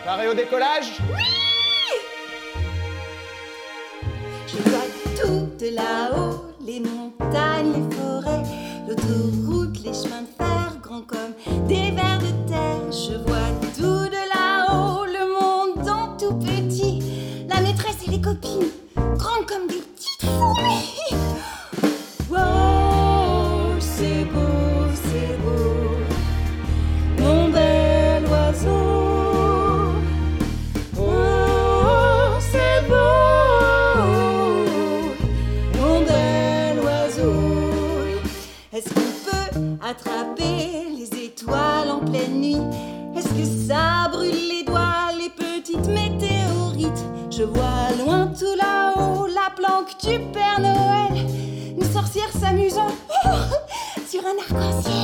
Paré au décollage? Je vois tout de là-haut, les montagnes, les forêts, l'autoroute, les chemins de fer, grands comme des vers de terre. Je vois tout de là-haut, le monde en tout petit, la maîtresse et les copines, grandes comme des petites fourmis. Wow, c'est beau, mon bel oiseau. Oh, c'est beau, mon bel oiseau. Est-ce qu'on peut attraper les étoiles en pleine nuit? Est-ce que ça brûle les doigts, les petites météorites? Je vois loin tout là-haut la planque du Père Noël, une sorcière s'amusant sur un arc-en-ciel.